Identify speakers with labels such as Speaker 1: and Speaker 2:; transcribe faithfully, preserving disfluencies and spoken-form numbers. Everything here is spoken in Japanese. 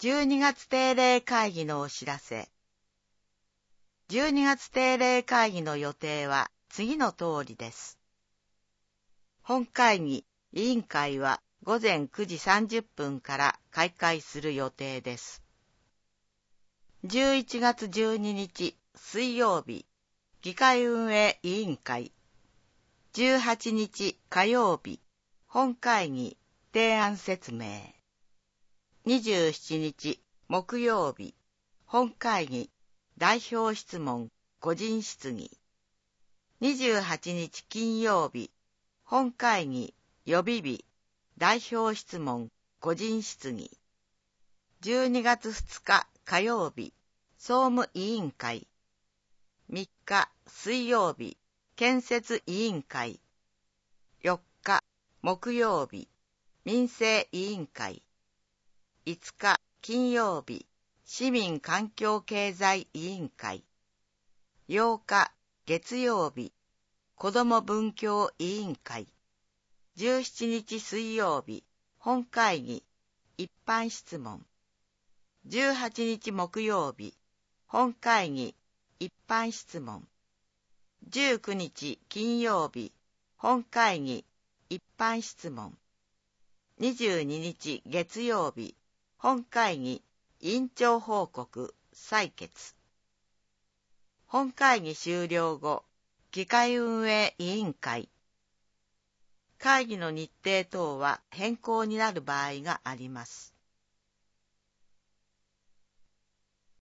Speaker 1: じゅうにがつ定例会議のお知らせ。じゅうにがつ定例会議の予定は次の通りです。本会議、委員会はごぜんくじさんじゅっぷんから開会する予定です。じゅういちがつじゅうににち水曜日、議会運営委員会。じゅうはちにち火曜日、本会議、提案説明。にじゅうしちにち木曜日、本会議、代表質問、個人質疑。にじゅうはちにち金曜日、本会議、予備日、代表質問、個人質疑。じゅうにがつふつか火曜日、総務委員会。みっか水曜日、建設委員会。よっか木曜日、民生委員会。いつか金曜日、市民環境経済委員会。ようか月曜日、子ども文教委員会。じゅうしちにち水曜日、本会議、一般質問。じゅうはちにち木曜日、本会議、一般質問。じゅうくにち金曜日、本会議、一般質問。にじゅうににち月曜日、本会議、委員長報告、採決。本会議終了後、議会運営委員会。会議の日程等は変更になる場合があります。